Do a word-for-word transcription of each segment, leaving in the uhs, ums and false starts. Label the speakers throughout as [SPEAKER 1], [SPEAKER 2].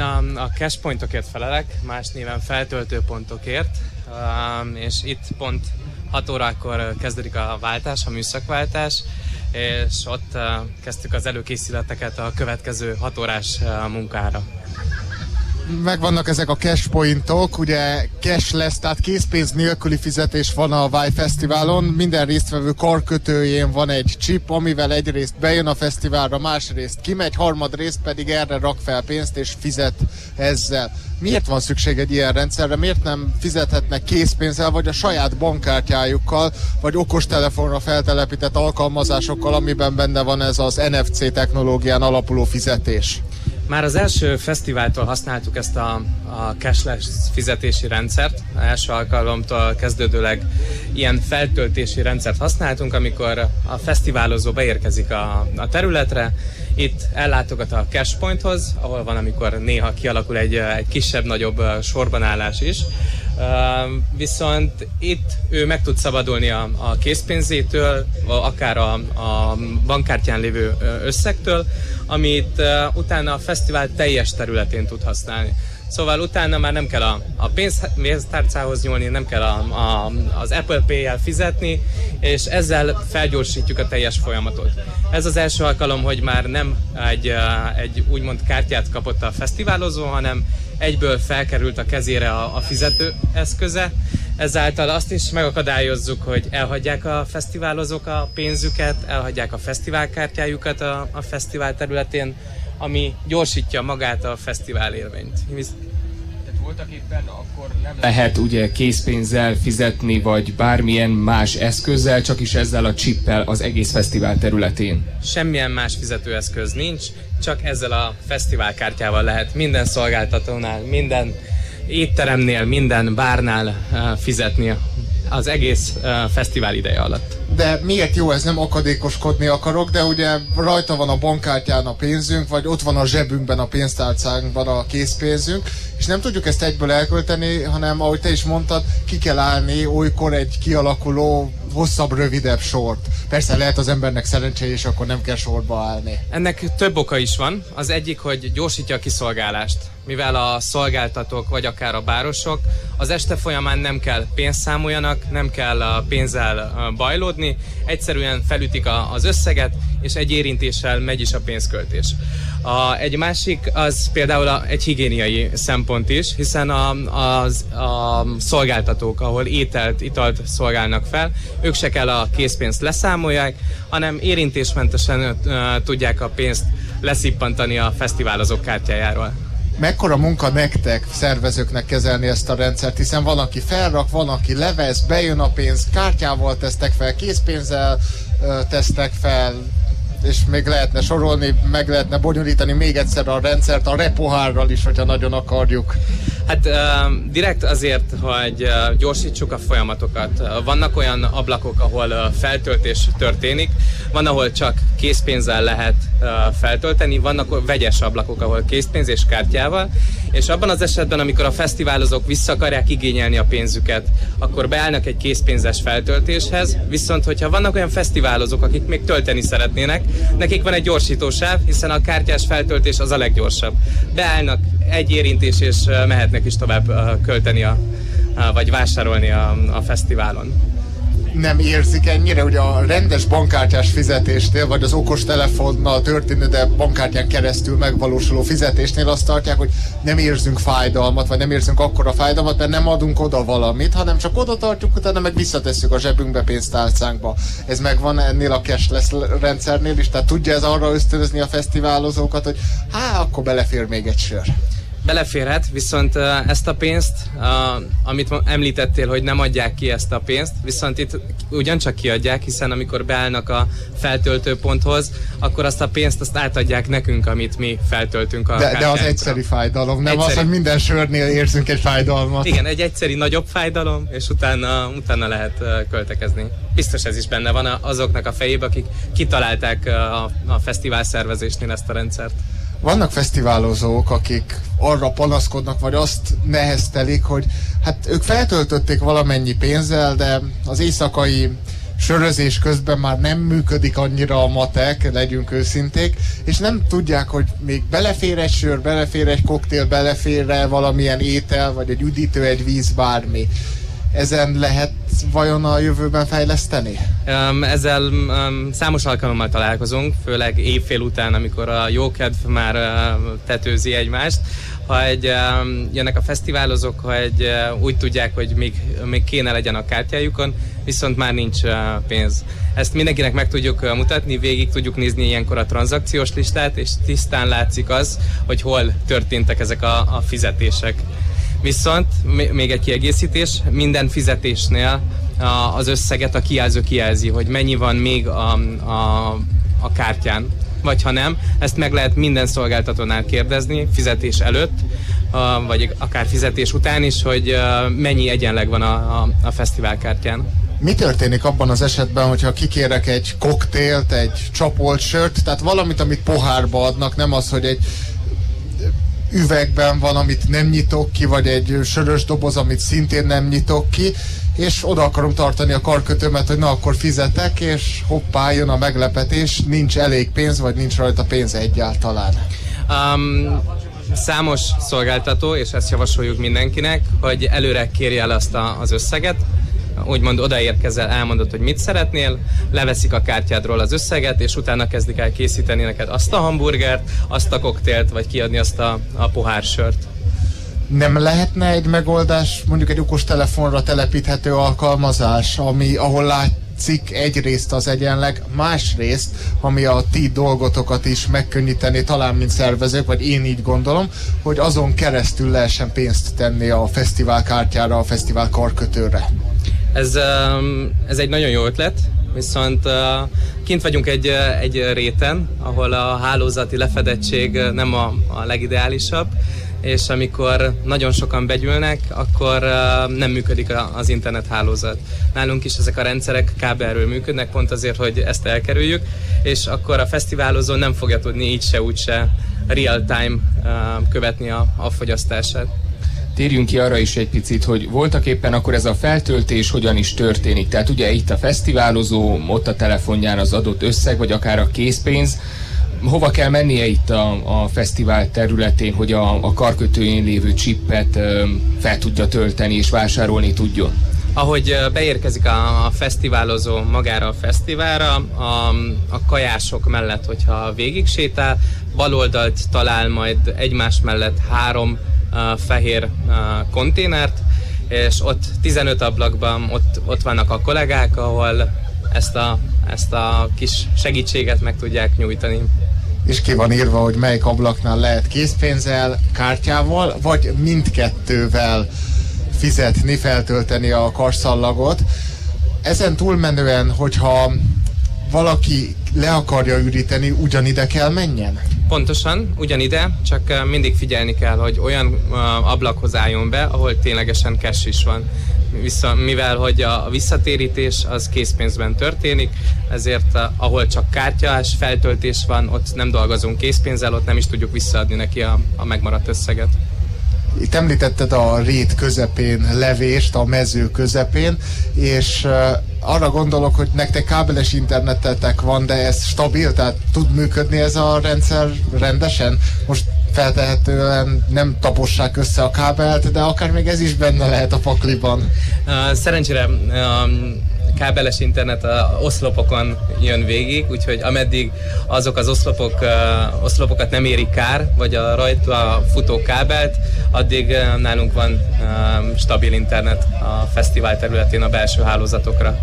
[SPEAKER 1] a, a cashpointokért felelek, más néven feltöltőpontokért, um, és itt pont hat órakor kezdődik a váltás, a műszakváltás, és ott uh, kezdtük az előkészületeket a következő hat órás uh, munkára.
[SPEAKER 2] Megvannak ezek a cashpointok, ugye cash lesz, tehát készpénz nélküli fizetés van a Vai Fesztiválon. Minden résztvevő karkötőjén van egy chip, amivel egyrészt bejön a fesztiválra, másrészt kimegy, harmadrészt pedig erre rak fel pénzt és fizet ezzel. Miért van szükség egy ilyen rendszerre? Miért nem fizethetnek készpénzzel, vagy a saját bankkártyájukkal, vagy okostelefonra feltelepített alkalmazásokkal, amiben benne van ez az en ef cé technológián alapuló fizetés?
[SPEAKER 1] Már az első fesztiváltól használtuk ezt a, a cashless fizetési rendszert. Az első alkalomtól kezdődőleg ilyen feltöltési rendszert használtunk, amikor a fesztiválozó beérkezik a, a területre, itt ellátogat a cashpointhoz, ahol van, amikor néha kialakul egy, egy kisebb-nagyobb sorbanállás is. Uh, viszont itt ő meg tud szabadulni a, a készpénzétől, akár a, a bankkártyán lévő összegtől, amit uh, utána a fesztivál teljes területén tud használni. Szóval utána már nem kell a, a pénztárcához nyúlni, nem kell a, a, az Apple Pay-jel fizetni, és ezzel felgyorsítjuk a teljes folyamatot. Ez az első alkalom, hogy már nem egy, egy úgymond kártyát kapott a fesztiválozó, hanem egyből felkerült a kezére a, a fizető eszköze. Ezáltal azt is megakadályozzuk, hogy elhagyják a fesztiválozók a pénzüket, elhagyják a fesztiválkártyájukat a, a fesztivál területén, ami gyorsítja magát a fesztivál élményt.
[SPEAKER 3] Tehát voltak éppen akkor nem lehet ugye készpénzzel fizetni, vagy bármilyen más eszközzel, csak is ezzel a chippel az egész fesztivál területén.
[SPEAKER 1] Semmilyen más fizetőeszköz nincs, csak ezzel a fesztiválkártyával lehet minden szolgáltatónál, minden étteremnél, minden bárnál fizetni az egész fesztivál ideje alatt.
[SPEAKER 2] De miért jó ez? Nem akadékoskodni akarok, de ugye rajta van a bankkártyán a pénzünk, vagy ott van a zsebünkben, a pénztárcánkban a készpénzünk, és nem tudjuk ezt egyből elkölteni, hanem ahogy te is mondtad, ki kell állni olykor egy kialakuló hosszabb, rövidebb sort. Persze lehet az embernek szerencséje, és akkor nem kell sorba állni.
[SPEAKER 1] Ennek több oka is van. Az egyik, hogy gyorsítja a kiszolgálást. Mivel a szolgáltatók, vagy akár a bárosok az este folyamán nem kell pénzt számoljanak, nem kell a pénzzel bajlódni, egyszerűen felütik a, az összeget, és egy érintéssel megy is a pénzköltés. A, egy másik az például a, egy higiéniai szempont is, hiszen a, az, a szolgáltatók, ahol ételt, italt szolgálnak fel, ők se kell a készpénzt leszámolják, hanem érintésmentesen uh, tudják a pénzt leszippantani a fesztiválozók kártyájáról.
[SPEAKER 2] Mekkora munka nektek, szervezőknek kezelni ezt a rendszert, hiszen van, aki felrak, van, aki levesz, bejön a pénz, kártyával tesztek fel, készpénzzel ö, tesztek fel, és még lehetne sorolni, meg lehetne bonyolítani még egyszer a rendszert a repohárral is, hogyha nagyon akarjuk.
[SPEAKER 1] Hát uh, direkt azért, hogy uh, gyorsítsuk a folyamatokat. Uh, vannak olyan ablakok, ahol uh, feltöltés történik, van, ahol csak készpénzzel lehet uh, feltölteni, vannak vegyes ablakok, ahol készpénz és kártyával, és abban az esetben, amikor a fesztiválozók vissza akarják igényelni a pénzüket, akkor beállnak egy készpénzes feltöltéshez, viszont hogyha vannak olyan fesztiválozók, akik még tölteni szeretnének, nekik van egy gyorsítósáv, hiszen a kártyás feltöltés az a leggyorsabb. Beállnak egy érintés, és uh, mehetnek is tovább uh, költeni, a, uh, vagy vásárolni a, a fesztiválon.
[SPEAKER 2] Nem érzik ennyire, hogy a rendes bankkártyás fizetésnél, vagy az okostelefonnal történő, de bankkártyán keresztül megvalósuló fizetésnél azt tartják, hogy nem érzünk fájdalmat, vagy nem érzünk akkora fájdalmat, mert nem adunk oda valamit, hanem csak oda tartjuk, utána meg visszatesszük a zsebünkbe, pénztárcánkba. Ez megvan ennél a cashless rendszernél is, tehát tudja ez arra ösztönözni a fesztiválozókat, hogy há, akkor belefér még egy sör.
[SPEAKER 1] Beleférhet, viszont uh, ezt a pénzt, uh, amit említettél, hogy nem adják ki ezt a pénzt, viszont itt ugyancsak kiadják, hiszen amikor beállnak a feltöltőponthoz, akkor azt a pénzt azt átadják nekünk, amit mi feltöltünk a
[SPEAKER 2] De, de az egyszeri fájdalom, nem egyszeri... az, hogy minden sörnél érzünk egy fájdalmat.
[SPEAKER 1] Igen, egy egyszeri nagyobb fájdalom, és utána, utána lehet uh, költekezni. Biztos ez is benne van azoknak a fejében, akik kitalálták uh, a, a fesztivál szervezésnél ezt a rendszert.
[SPEAKER 2] Vannak fesztiválozók, akik arra panaszkodnak, vagy azt neheztelik, hogy hát ők feltöltötték valamennyi pénzzel, de az éjszakai sörözés közben már nem működik annyira a matek, legyünk őszinték, és nem tudják, hogy még belefér egy sör, belefér egy koktél, belefér valamilyen étel, vagy egy üdítő, egy víz, bármi. Ezen lehet vajon a jövőben fejleszteni?
[SPEAKER 1] Um, ezzel um, számos alkalommal találkozunk, főleg évfél után, amikor a jókedv már uh, tetőzi egymást, hogy um, jönnek a fesztiválozók, hogy uh, úgy tudják, hogy még, még kéne legyen a kártyájukon, viszont már nincs uh, pénz. Ezt mindenkinek meg tudjuk uh, mutatni, végig tudjuk nézni ilyenkor a tranzakciós listát, és tisztán látszik az, hogy hol történtek ezek a, a fizetések. Viszont még egy kiegészítés, minden fizetésnél az összeget a kijelző kijelzi, hogy mennyi van még a, a, a kártyán, vagy ha nem, ezt meg lehet minden szolgáltatónál kérdezni fizetés előtt, vagy akár fizetés után is, hogy mennyi egyenleg van a, a, a fesztiválkártyán.
[SPEAKER 2] Mi történik abban az esetben, hogyha kikérek egy koktélt, egy csapolt sört, tehát valamit, amit pohárba adnak, nem az, hogy egy üvegben van, amit nem nyitok ki, vagy egy sörös doboz, amit szintén nem nyitok ki, és oda akarom tartani a karkötőmet, hogy na akkor fizetek, és hoppá, jön a meglepetés, nincs elég pénz, vagy nincs rajta pénz egyáltalán.
[SPEAKER 1] Um, számos szolgáltató, és ezt javasoljuk mindenkinek, hogy előre kérje el azt a, az összeget, úgymond odaérkezel, elmondod, hogy mit szeretnél, leveszik a kártyádról az összeget, és utána kezdik el készíteni neked azt a hamburgert, azt a koktélt, vagy kiadni azt a, a pohársört.
[SPEAKER 2] Nem lehetne egy megoldás, mondjuk egy okostelefonra telepíthető alkalmazás, ami, ahol látszik egyrészt az egyenleg, másrészt, ami a ti dolgotokat is megkönnyíteni, talán mint szervezők, vagy én így gondolom, hogy azon keresztül lehessen pénzt tenni a fesztivál kártyára, a fesztivál karkötőre.
[SPEAKER 1] Ez, ez egy nagyon jó ötlet, viszont kint vagyunk egy, egy réten, ahol a hálózati lefedettség nem a, a legideálisabb, és amikor nagyon sokan begyűlnek, akkor nem működik az internethálózat. Nálunk is ezek a rendszerek kábelről működnek, pont azért, hogy ezt elkerüljük, és akkor a fesztiválozó nem fogja tudni így se úgy se real-time követni a, a fogyasztását.
[SPEAKER 3] Térjünk ki arra is egy picit, hogy voltak éppen akkor ez a feltöltés hogyan is történik. Tehát ugye itt a fesztiválozó, ott a telefonján az adott összeg, vagy akár a készpénz. Hova kell mennie itt a, a fesztivál területén, hogy a, a karkötőjén lévő csippet ö, fel tudja tölteni és vásárolni tudjon?
[SPEAKER 1] Ahogy beérkezik a, a fesztiválozó magára a fesztiválra, a, a kajások mellett, hogyha végig sétál, bal oldalt talál majd egymás mellett három uh, fehér uh, konténert, és ott tizenöt ablakban ott, ott vannak a kollégák, ahol ezt a, ezt a kis segítséget meg tudják nyújtani.
[SPEAKER 2] És ki van írva, hogy melyik ablaknál lehet készpénzzel, kártyával, vagy mindkettővel fizetni, feltölteni a karszallagot. Ezen túlmenően, hogyha valaki le akarja üríteni, ugyanide kell menjen?
[SPEAKER 1] Pontosan, ugyanide, csak mindig figyelni kell, hogy olyan ablakhoz álljon be, ahol ténylegesen cash is van. Vissza, mivel hogy a visszatérítés az készpénzben történik, ezért ahol csak kártyás feltöltés van, ott nem dolgozunk készpénzzel, ott nem is tudjuk visszaadni neki a, a megmaradt összeget.
[SPEAKER 2] Itt említetted a rét közepén levést, a mező közepén, és uh, arra gondolok, hogy nektek kábeles internetetek van, de ez stabil, tehát tud működni ez a rendszer rendesen? Most feltehetően nem tapossák össze a kábelt, de akár még ez is benne lehet a pakliban.
[SPEAKER 1] Uh, szerencsére a kábeles internet a oszlopokon jön végig, úgyhogy ameddig azok az oszlopok, uh, oszlopokat nem érik kár, vagy a rajta futó kábelt, addig uh, nálunk van uh, stabil internet a fesztivál területén a belső hálózatokra.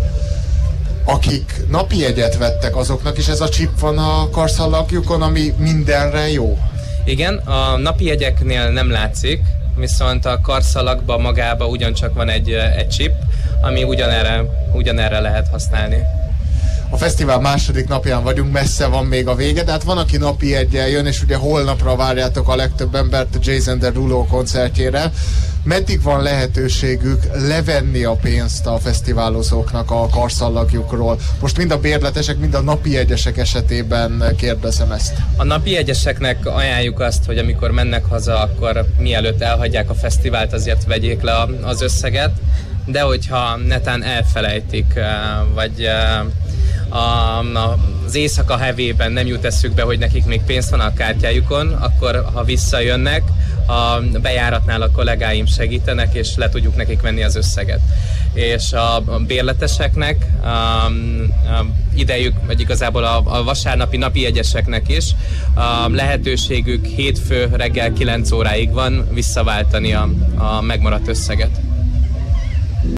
[SPEAKER 2] Akik napi jegyet vettek, azoknak is ez a chip van a karszallagjukon, ami mindenre jó?
[SPEAKER 1] Igen, a napi jegyeknél nem látszik, viszont a karszalagban magába ugyancsak van egy, egy chip, ami ugyanerre, ugyanerre lehet használni.
[SPEAKER 2] A fesztivál második napján vagyunk, messze van még a vége, de hát van, aki napi jeggyel jön, és ugye holnapra várjátok a legtöbb embert a Jason Derulo koncertjére. Meddig van lehetőségük levenni a pénzt a fesztiválozóknak a karszallagjukról? Most mind a bérletesek, mind a napi jegyesek esetében kérdezem ezt.
[SPEAKER 1] A napi jegyeseknek ajánljuk azt, hogy amikor mennek haza, akkor mielőtt elhagyják a fesztivált, azért vegyék le az összeget. de hogyha netán elfelejtik, vagy a, az éjszaka hevében nem jut eszükbe, hogy nekik még pénz van a kártyájukon, akkor ha visszajönnek, a bejáratnál a kollégáim segítenek, és le tudjuk nekik venni az összeget. És a bérleteseknek a, a idejük, vagy igazából a, a vasárnapi napi jegyeseknek is a lehetőségük hétfő reggel kilenc óráig van visszaváltani a, a megmaradt összeget.